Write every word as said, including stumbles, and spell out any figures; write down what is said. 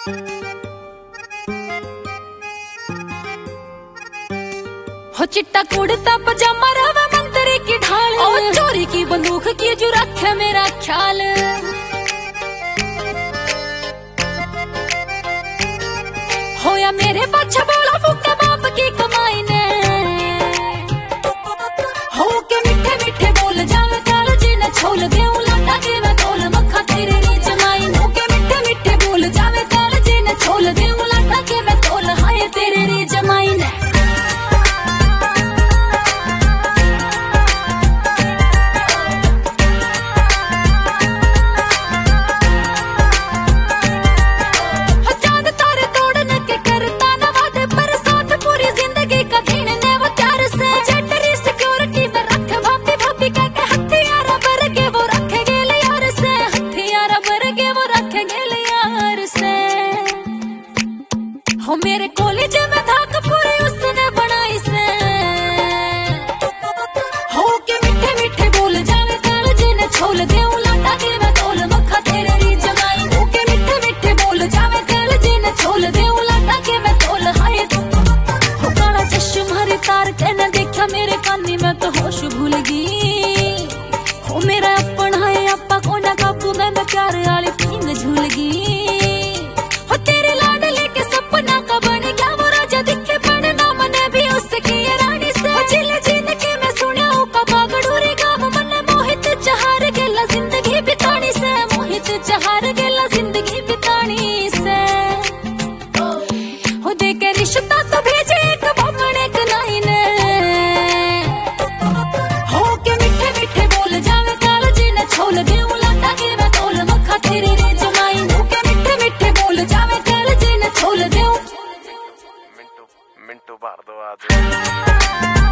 हो चिट्टा कुड़ता पजामा रवा मंत्री की ढाल, और चोरी की बंदूक की जो रखे मेरा ख्याल। होया मेरे पाछे बोला फूका बाप की कमाई ने, हो के मीठे मीठे बोल जावे काल जी ने छोल दे लाटा के मैं तोल मखा तेरे री जमाई। हो के मीठे मीठे बोल जावे काल जी ने छोल दे लाटा के मैं तोल हाय तेरे री जमाई ने। हो मेरे कॉलेज में धाक पूरी उसने बनाई से, हो के मीठे मीठे बोल जावे काल जी ने छोल दे लाटा के मैं तोल मखा तेरे री जमाई। हो के मीठे मीठे बोल जावे काल जी ने छोल दे लाटा के मैं तोल हाय। हो काला चश्मा रे तार के न देखा मेरे कानी में तो होश भूल गई। हो मेरा अपन है अपा को ना काबू में मैं प्यार वाली पींग झूल गई। हो तेरे लाडले के सपना का बन गया वो राजा दिखे पड़े ना मने भी उसकी रानी से। जिल जीन के मैं सुनिया का बागड़ूरी गाँव मन मोहित चहार गेला जिंदगी बितानी से, मोहित चहार गेला जिंदगी बितानी से। हो दे के रिश्ता तो भेजे एक बामण एक नाई ने, हो के मीठे मीठे बोल जावे काल जी ने छोल दे लाटा के मैं तोल मखा तेरे रे जमाई। हो के मीठे मीठे बोल जावे काल जी ने छोल दे। मिंटू मिंटू भारद्वाज।